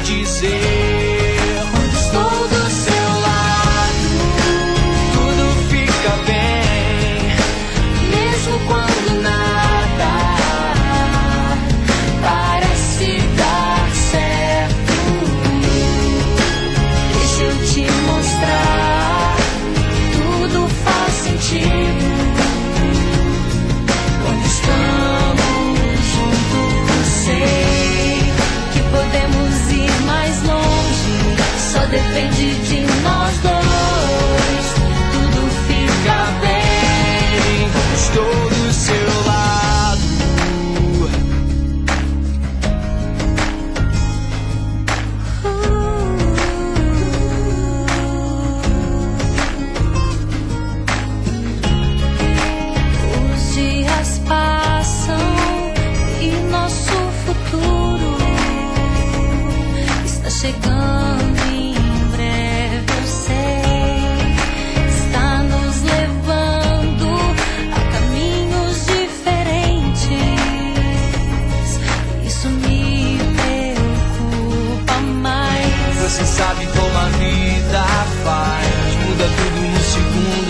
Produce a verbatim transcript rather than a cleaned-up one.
dizer: quando estou do seu lado, tudo fica bem, mesmo quando nada parece dar certo. Deixa eu te mostrar, tudo faz sentido quando estamos juntos. Sei que podemos ir mais longe, só depende de nós dois. Tudo fica bem quando estou do seu lado. Os dias passam e nosso futuro está chegando em breve, eu sei. Está nos levando a caminhos diferentes. Isso me preocupa mais. Você sabe como a vida faz, muda tudo no segundo.